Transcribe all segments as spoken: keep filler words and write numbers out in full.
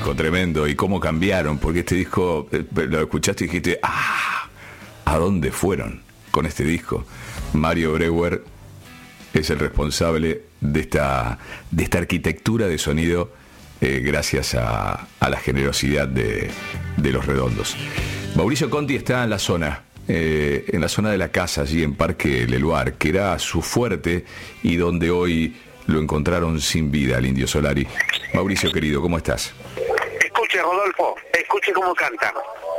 disco, tremendo. Y cómo cambiaron, porque este disco, eh, lo escuchaste y dijiste, ¡ah! ¿A dónde fueron con este disco? Mario Breuer es el responsable de esta, de esta arquitectura de sonido, eh, gracias a, a la generosidad de, de Los Redondos. Mauricio Conti está en la zona, eh, en la zona de la casa, allí en Parque Leluar, que era su fuerte y donde hoy lo encontraron sin vida al Indio Solari. Mauricio, querido, ¿cómo estás? Escuche, Rodolfo, escuche cómo cantan.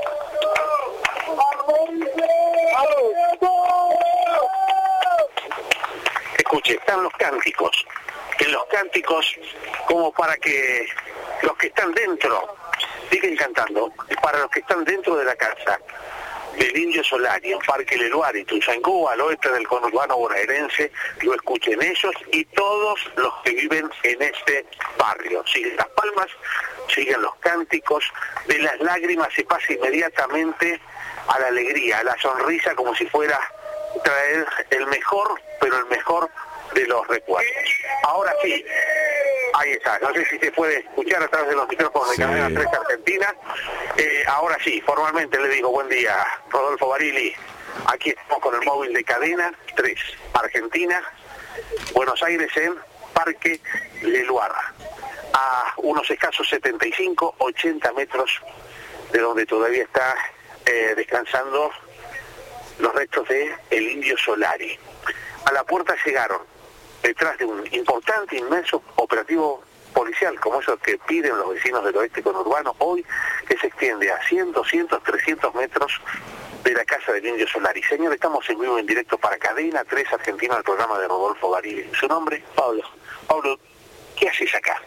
Escuche, están los cánticos. En los cánticos, como para que los que están dentro siguen cantando, para los que están dentro de la casa del Indio Solari, en Parque Leluar y Tuzangú, al oeste del conurbano bonaerense, lo escuchen ellos y todos los que viven en este barrio. Siguen las palmas, siguen los cánticos, de las lágrimas se pasa inmediatamente a la alegría, a la sonrisa, como si fuera traer el mejor, pero el mejor de los recuerdos. Ahora sí, ahí está, no sé si se puede escuchar a través de los micrófonos de sí. Cadena tres Argentina. Eh, ahora sí, formalmente le digo buen día, Rodolfo Barili. Aquí estamos con el móvil de Cadena tres Argentina, Buenos Aires, en Parque Leluar, a unos escasos setenta y cinco, ochenta metros de donde todavía está eh, descansando los restos de el Indio Solari. A la puerta llegaron, detrás de un importante, inmenso operativo policial, como esos que piden los vecinos del oeste conurbano, hoy, que se extiende a cien, doscientos, trescientos metros de la casa del Indio Solari. Señor, estamos en vivo en directo para Cadena tres Argentina, el programa de Rodolfo Barili. ¿Su nombre? Pablo. Pablo, ¿qué haces acá?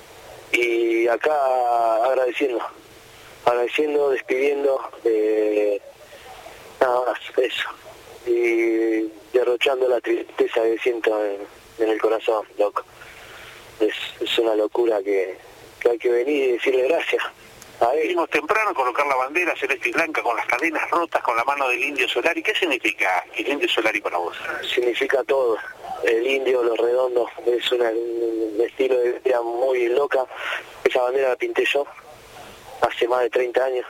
Y acá agradeciendo, agradeciendo, despidiendo, eh, nada más, eso. Y derrochando la tristeza que siento en, en el corazón, loco. Es, es una locura que, que hay que venir y decirle gracias a él. Venimos temprano a colocar la bandera celeste y blanca con las cadenas rotas con la mano del Indio Solari. ¿Qué significa el Indio Solari para vos? Significa todo. El Indio, Los Redondos, es una, un estilo de vida muy loca. Esa bandera la pinté yo hace más de treinta años.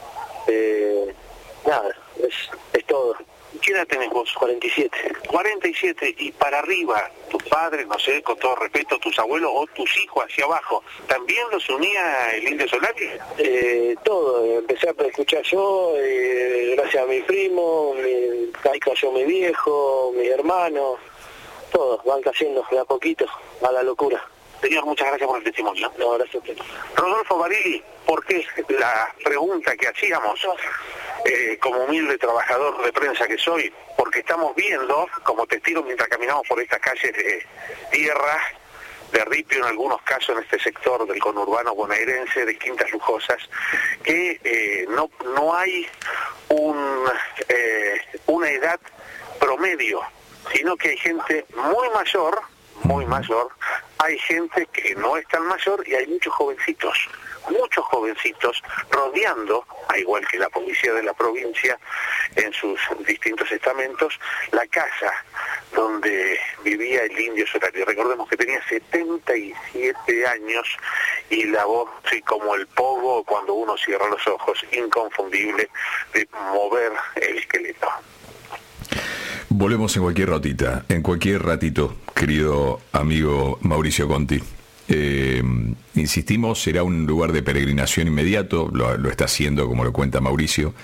Eh, nada, es, es todo. ¿Qué edad tenés vos? cuarenta y siete. cuarenta y siete, y para arriba, tus padres, no sé, con todo respeto, tus abuelos o tus hijos hacia abajo, ¿también los unía el Indio Solari? Eh, todo, empecé a escuchar yo, eh, gracias a mi primo, mi, ahí cayó mi viejo, mi hermano, todos van cayendo de a poquito a la locura. Señor, muchas gracias por el testimonio. No, gracias a usted. Rodolfo Barili, ¿por qué la pregunta que hacíamos, eh, como humilde trabajador de prensa que soy? Porque estamos viendo, como testigos mientras caminamos por estas calles de tierra, de ripio en algunos casos en este sector del conurbano bonaerense, de Quintas Lujosas, que eh, no, no hay un, eh, una edad promedio, sino que hay gente muy mayor, muy mayor, hay gente que no es tan mayor y hay muchos jovencitos, muchos jovencitos rodeando, a igual que la policía de la provincia en sus distintos estamentos, la casa donde vivía el Indio Solari. Recordemos que tenía setenta y siete años y la voz, sí, como el pogo cuando uno cierra los ojos, inconfundible de mover el esqueleto. Volvemos en cualquier ratita, en cualquier ratito, querido amigo Mauricio Conti. Eh, insistimos, será un lugar de peregrinación inmediato, lo, lo está haciendo, como lo cuenta Mauricio,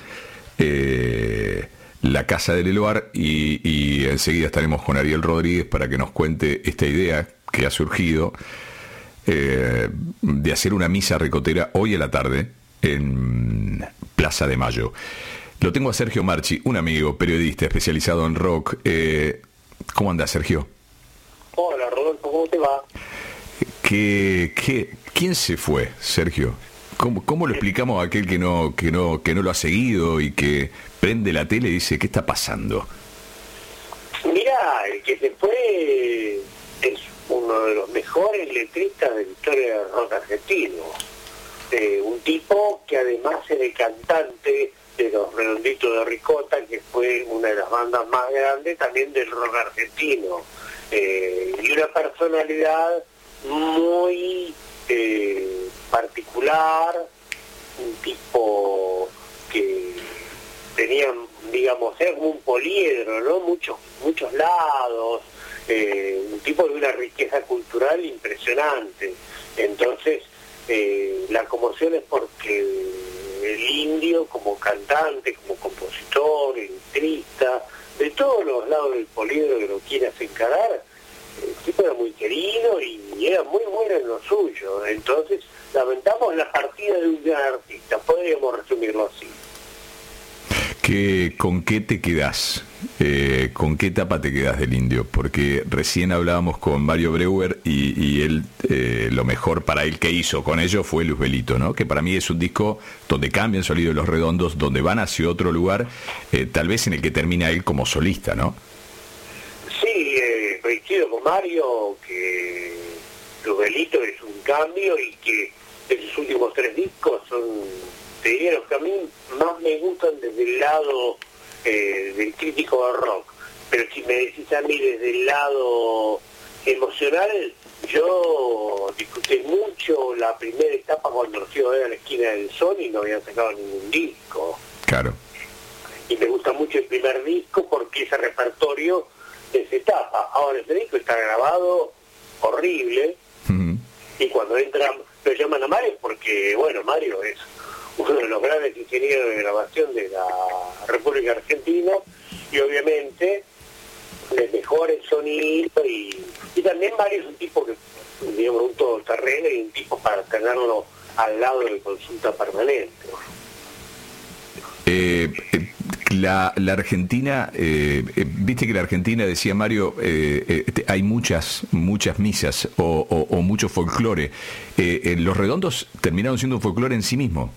eh, la Casa del Leluar, y, y enseguida estaremos con Ariel Rodríguez para que nos cuente esta idea que ha surgido eh, de hacer una misa ricotera hoy a la tarde en Plaza de Mayo. Lo tengo a Sergio Marchi, un amigo, periodista especializado en rock. Eh, ¿Cómo andás, Sergio? Hola, Rodolfo, ¿cómo te va? ¿Qué, qué, ¿Quién se fue, Sergio? ¿Cómo, cómo lo explicamos a aquel que no, que, no, que no lo ha seguido y que prende la tele y dice, ¿qué está pasando? Mirá, el que se fue es uno de los mejores letristas de la historia del rock argentino. Eh, un tipo que además era el cantante de Los Redonditos de Ricota, que fue una de las bandas más grandes también del rock argentino, eh, y una personalidad muy eh, particular muscular, un tipo que tenía, digamos, era como un poliedro, ¿no? Muchos, muchos lados, eh, un tipo de una riqueza cultural impresionante. Entonces, eh, la conmoción es porque el Indio, como cantante, como compositor, letrista, de todos los lados del poliedro que lo quieras encarar, el tipo era muy querido y era muy bueno en lo suyo. Entonces, lamentamos la partida de un gran artista, podríamos resumirlo así. ¿Qué, ¿Con qué te quedás? Eh, ¿Con qué etapa te quedás del Indio? Porque recién hablábamos con Mario Breuer y, y él, eh, lo mejor para él que hizo con ellos fue Luzbelito, ¿no? Que para mí es un disco donde cambia el sonido de Los Redondos, donde van hacia otro lugar, eh, tal vez en el que termina él como solista, ¿no? Sí, eh, coincido con Mario que Luzbelito es un cambio y que esos últimos tres discos son, te diría, los que a mí más me gustan desde el lado eh, del crítico de rock. Pero si me decís a mí desde el lado emocional, yo disfruté mucho la primera etapa cuando los iba a ver a la esquina del Sol y no habían sacado ningún disco. Claro. Y me gusta mucho el primer disco porque ese repertorio de esa etapa. Ahora ese disco está grabado horrible. Uh-huh. Y cuando entran, lo llaman a Mario porque, bueno, Mario es uno de los grandes ingenieros de grabación de la República Argentina y obviamente les mejora el sonido y, y también Mario es un tipo que, digamos, un todoterreno y un tipo para tenerlo al lado de consulta permanente. Eh, eh, la, la Argentina, eh, eh, viste que la Argentina, decía Mario, eh, eh, hay muchas muchas misas o, o, o mucho folclore. Eh, eh, los Redondos terminaron siendo un folclore en sí mismo.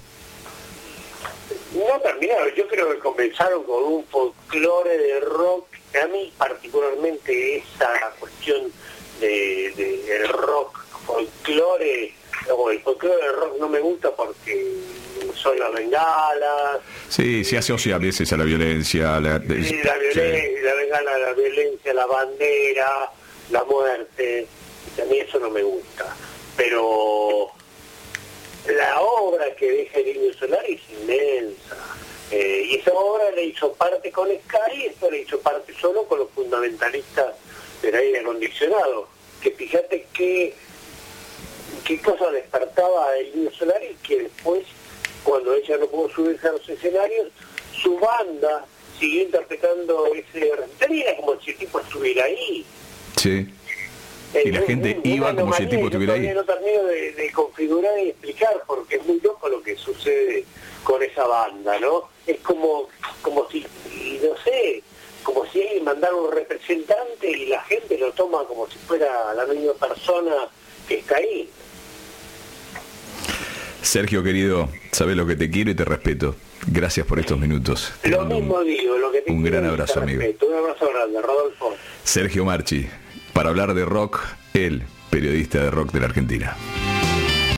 No terminaron, yo creo que comenzaron con un folclore de rock. A mí particularmente esa cuestión de, de, del rock folclore, o el folclore del rock no me gusta porque son las bengalas. Sí, se asocia a veces a la violencia. La, de, sí, la violencia, sí. La bengala, la violencia, la bandera, la muerte. A mí eso no me gusta. Pero la obra que deja el Indio Solari es inmensa. Eh, y esa obra le hizo parte con Sky y esto le hizo parte solo con los fundamentalistas del aire acondicionado. Que fíjate qué, qué cosa despertaba el Indio Solari, que después, cuando ella no pudo subirse a los escenarios, su banda siguió interpretando ese recital y era como si el tipo estuviera ahí. Sí. Eh, y la gente muy, iba muy como si el tipo estuviera ahí. No termino de, de configurar y explicar porque es muy loco lo que sucede con esa banda, ¿no? Es como, como si, no sé, como si alguien mandara un representante y la gente lo toma como si fuera la misma persona que está ahí. Sergio, querido, sabes lo que te quiero y te respeto. Gracias por estos minutos. Te lo mismo un, digo, lo que te un gran abrazo, amigo. Respeto. Un abrazo grande, Rodolfo. Sergio Marchi, para hablar de rock, el periodista de rock de la Argentina.